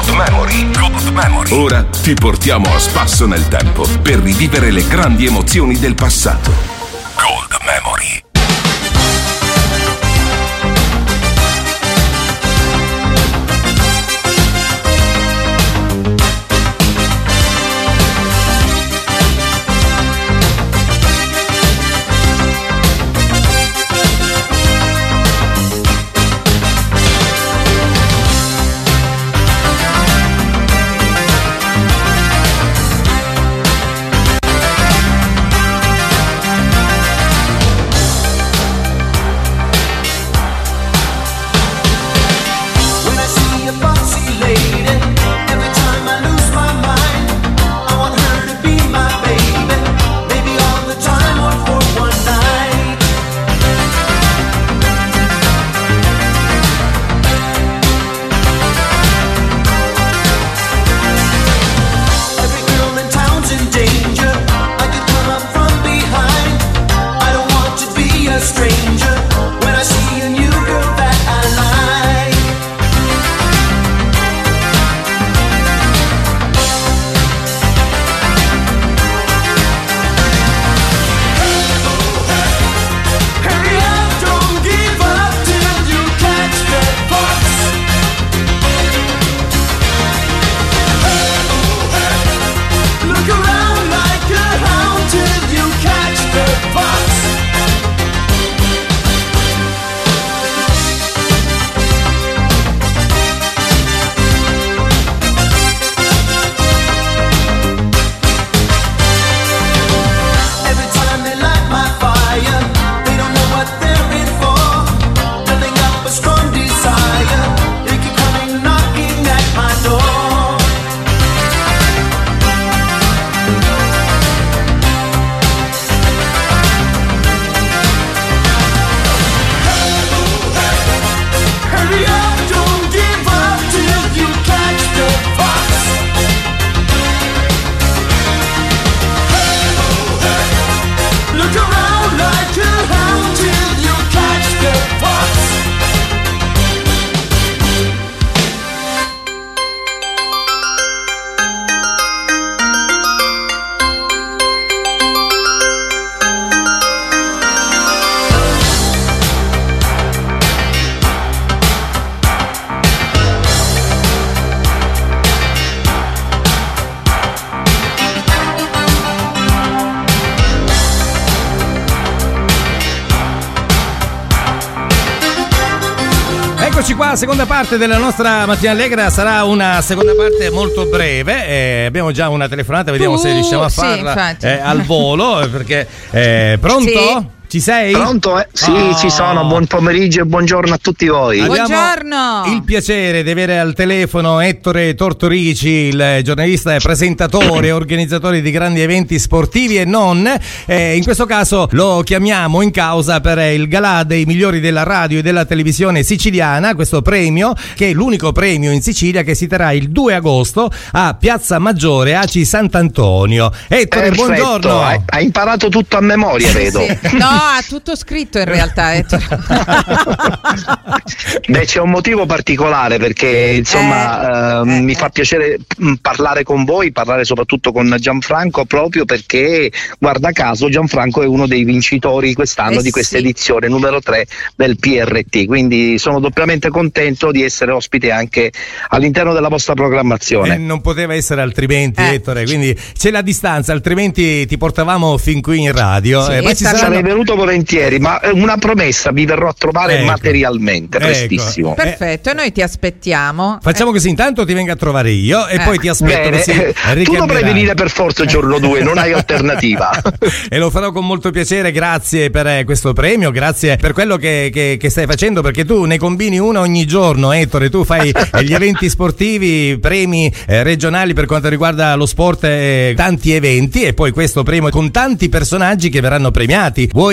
Gold Memory. Ora ti portiamo a spasso nel tempo per rivivere le grandi emozioni del passato. Gold Memory. Eccoci qua, seconda parte della nostra mattina allegra. Sarà una seconda parte molto breve. Abbiamo già una telefonata, vediamo se riusciamo a farla al volo. Perché pronto? Sì. Ci sei? Pronto? Sì, ci sono. Buon pomeriggio e buongiorno a tutti voi. Buongiorno. Il piacere di avere al telefono Ettore Tortorici, il giornalista e presentatore e organizzatore di grandi eventi sportivi e non. In questo caso lo chiamiamo in causa per il galà dei migliori della radio e della televisione siciliana, questo premio che è l'unico premio in Sicilia che si terrà il 2 agosto a Piazza Maggiore, Aci Sant'Antonio. Ettore, perfetto. Buongiorno. Hai imparato tutto a memoria, vedo. Sì. No, ha tutto scritto in realtà. Beh, c'è un motivo particolare perché insomma mi fa piacere parlare con voi, parlare soprattutto con Gianfranco, proprio perché guarda caso Gianfranco è uno dei vincitori quest'anno di questa edizione numero 3 del PRT, quindi sono doppiamente contento di essere ospite anche all'interno della vostra programmazione. Non poteva essere altrimenti, Ettore, quindi c'è la distanza, altrimenti ti portavamo fin qui in radio. Ma sarei venuto volentieri, ma una promessa, vi verrò a trovare materialmente prestissimo. Perfetto, e noi ti aspettiamo. Facciamo così, intanto ti vengo a trovare io e poi ti aspetto. Così tu dovrai venire per forza il giorno 2, non hai alternativa. E lo farò con molto piacere. Grazie per questo premio, grazie per quello che stai facendo, perché tu ne combini uno ogni giorno, Ettore. Tu fai gli eventi sportivi, premi regionali per quanto riguarda lo sport, tanti eventi, e poi questo premio con tanti personaggi che verranno premiati. Vuoi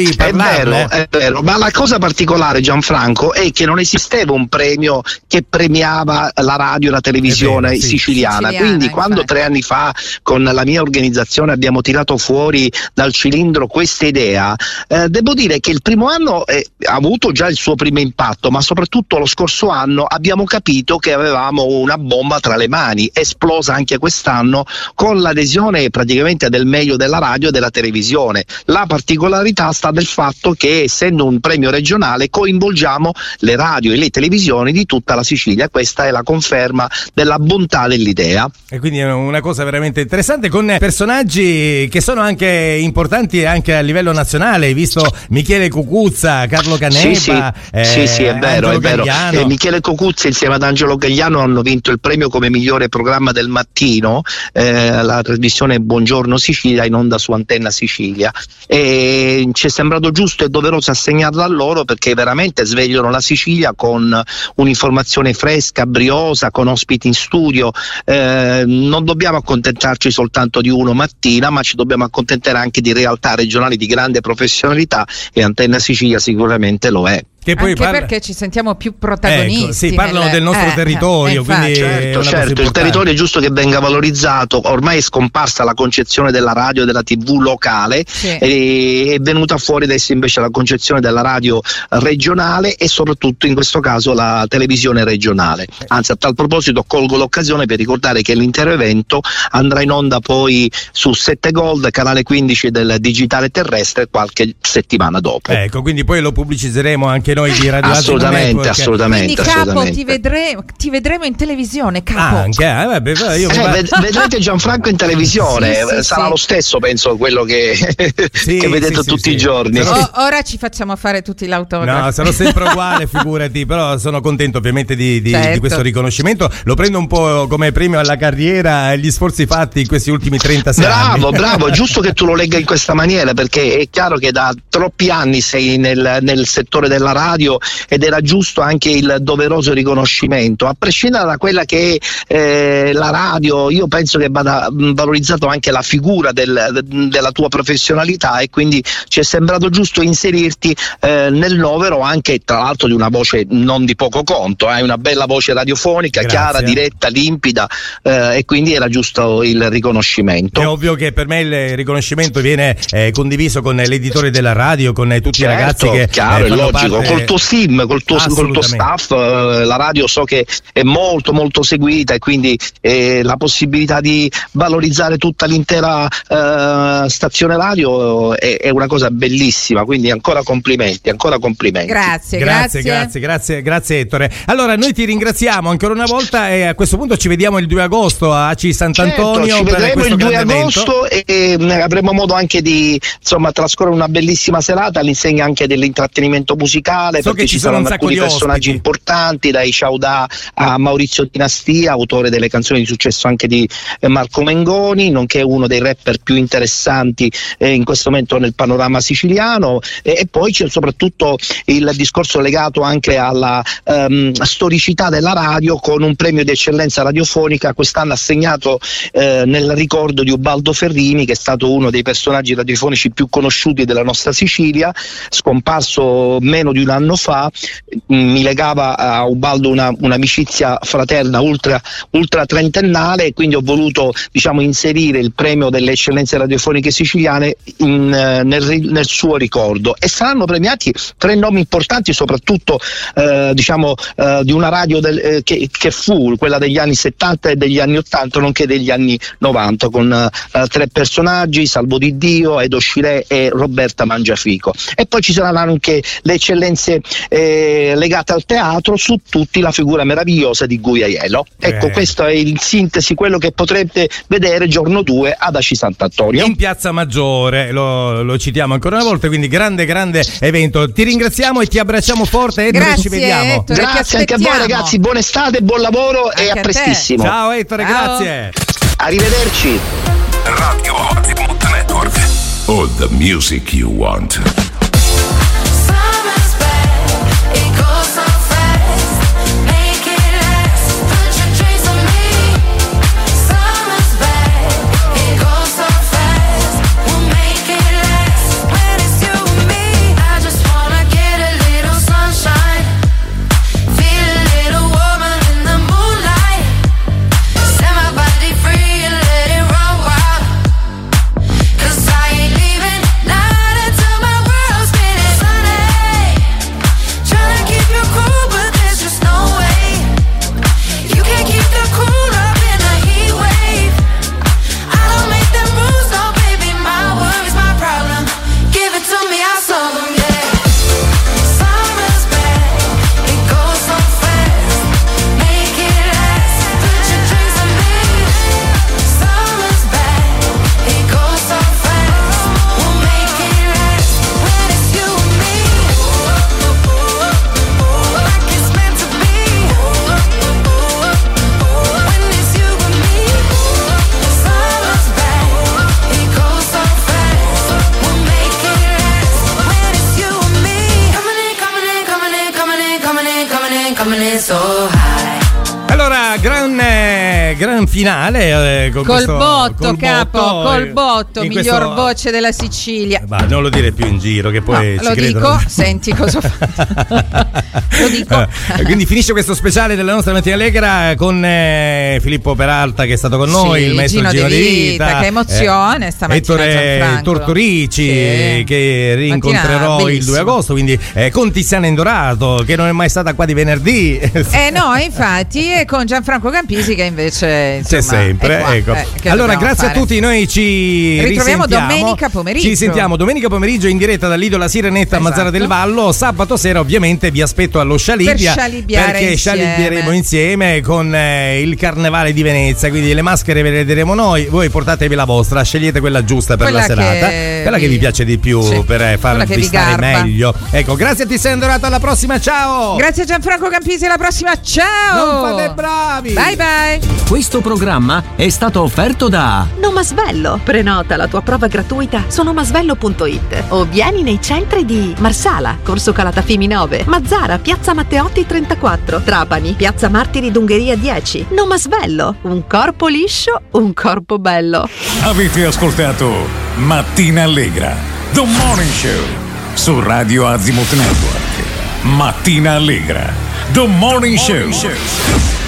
di parlarne. È vero, ma la cosa particolare, Gianfranco, è che non esisteva un premio che premiava la radio e la televisione siciliana. Quindi quando 3 anni fa con la mia organizzazione abbiamo tirato fuori dal cilindro questa idea, devo dire che il primo anno ha avuto già il suo primo impatto, ma soprattutto lo scorso anno abbiamo capito che avevamo una bomba tra le mani, esplosa anche quest'anno con l'adesione praticamente del meglio della radio e della televisione. La particolarità sta del fatto che, essendo un premio regionale, coinvolgiamo le radio e le televisioni di tutta la Sicilia. Questa è la conferma della bontà dell'idea. E quindi è una cosa veramente interessante, con personaggi che sono anche importanti anche a livello nazionale. Hai visto Michele Cucuzza, Carlo Canepa, sì, è vero. Michele Cucuzza insieme ad Angelo Gagliano hanno vinto il premio come migliore programma del mattino, la trasmissione Buongiorno Sicilia in onda su Antenna Sicilia, e ci è sembrato giusto e doveroso assegnarla a loro, perché veramente svegliano la Sicilia con un'informazione fresca, briosa, con ospiti in studio. Non dobbiamo accontentarci soltanto di uno mattina, ma ci dobbiamo accontentare anche di realtà regionali di grande professionalità, e Antenna Sicilia sicuramente lo è. Che poi anche perché ci sentiamo più protagonisti. Ecco, parlano del nostro territorio, quindi certo, il territorio è giusto che venga valorizzato. Ormai è scomparsa la concezione della radio e della TV locale, e è venuta fuori adesso invece la concezione della radio regionale e soprattutto in questo caso la televisione regionale. Anzi, a tal proposito colgo l'occasione per ricordare che l'intero evento andrà in onda poi su 7 Gold, canale 15 del digitale terrestre, qualche settimana dopo. Ecco, quindi poi lo pubblicizzeremo anche noi di Radio assolutamente. Quindi Capo, ti vedremo in televisione, Capo. Vedrete Gianfranco in televisione, sarà lo stesso, penso, quello che vedete tutti i giorni. Ora ci facciamo fare tutti l'autografo. No, sarò sempre uguale, figurati, però sono contento ovviamente di questo riconoscimento. Lo prendo un po' come premio alla carriera e gli sforzi fatti in questi ultimi 36 anni. Bravo, è giusto che tu lo legga in questa maniera, perché è chiaro che da troppi anni sei nel settore della radio ed era giusto anche il doveroso riconoscimento, a prescindere da quella che è la radio. Io penso che vada valorizzato anche la figura della tua professionalità, e quindi ci è sembrato giusto inserirti nel novero, anche tra l'altro di una voce non di poco conto, hai una bella voce radiofonica, chiara, diretta, limpida, e quindi era giusto il riconoscimento. È ovvio che per me il riconoscimento viene condiviso con l'editore della radio, con tutti i ragazzi che chiaro, è logico, col tuo team, col tuo staff. La radio so che è molto molto seguita, e quindi la possibilità di valorizzare tutta l'intera stazione radio è una cosa bellissima, quindi ancora complimenti. Grazie Ettore. Allora noi ti ringraziamo ancora una volta, e a questo punto ci vediamo il 2 agosto a ACI Sant'Antonio. Ci vedremo il 2 agosto e avremo modo anche di trascorrere una bellissima serata all'insegna anche dell'intrattenimento musicale, perché ci saranno alcuni personaggi importanti, dai Ciaudà a Maurizio Dinastia, autore delle canzoni di successo anche di Marco Mengoni, nonché uno dei rapper più interessanti in questo momento nel panorama siciliano, e poi c'è soprattutto il discorso legato anche alla storicità della radio, con un premio di eccellenza radiofonica quest'anno assegnato nel ricordo di Ubaldo Ferrini, che è stato uno dei personaggi radiofonici più conosciuti della nostra Sicilia, scomparso meno di un anno fa. Mi legava a Ubaldo un'amicizia fraterna ultra trentennale, e quindi ho voluto inserire il premio delle eccellenze radiofoniche siciliane nel suo ricordo, e saranno premiati 3 nomi importanti, soprattutto di una radio che fu quella degli anni 70 e degli anni 80, nonché degli anni 90, con 3 personaggi: Salvo Di Dio, Edo Scilè e Roberta Mangiafico. E poi ci saranno anche le eccellenze legate al teatro, su tutti la figura meravigliosa di Guaiello. Ecco, questo è in sintesi quello che potrete vedere giorno 2 ad ACI Sant'Antonio in Piazza Maggiore. Lo citiamo ancora una volta, quindi grande evento. Ti ringraziamo e ti abbracciamo forte, Ettore. Ci vediamo. Ettore, grazie anche a voi ragazzi, buona estate, buon lavoro anche e a prestissimo. Ciao Ettore, grazie. Arrivederci. Radio Hollywood Network. All the music you want. gran finale con col questo, botto, capo, col botto, miglior voce della Sicilia. Ma non lo dire più in giro che poi no, ci lo credono. dico, senti cosa ho fatto. Lo dico. Quindi finisce questo speciale della nostra mattina allegra con Filippo Peralta che è stato con noi, il maestro Gino De Vita, che emozione stamattina, Ettore Tortorici che rincontrerò il 2 agosto, quindi con Tiziana Indorato che non è mai stata qua di venerdì. No, infatti, e con Gianfranco Campisi che invece insomma, c'è sempre, qua, ecco. Allora grazie a tutti, noi ci ritroviamo risentiamo domenica pomeriggio. Ci sentiamo domenica pomeriggio in diretta dall'Isola Sirenetta a Mazara del Vallo. Sabato sera ovviamente vi aspetto allo Scialibia perché scialibieremo insieme con il Carnevale di Venezia, quindi le maschere ve le vedremo noi, voi portatevi la vostra, scegliete quella giusta per la serata, quella che vi piace di più, per farvi stare meglio. Ecco, grazie a Tiziana Indorato, alla prossima, ciao. Grazie a Gianfranco Campisi, alla prossima, ciao. Non fate bravi. Bye bye. Questo programma è stato offerto da Nomasvello. Prenota la tua prova gratuita su nomasvello.it o vieni nei centri di Marsala, Corso Calatafimi 9, Mazzara, Piazza Matteotti 34, Trapani, Piazza Martiri d'Ungheria 10. Nomasvello, un corpo liscio, un corpo bello. Avete ascoltato Mattina Allegra, The Morning Show, su Radio Azimut Network. Mattina Allegra, The Morning Show.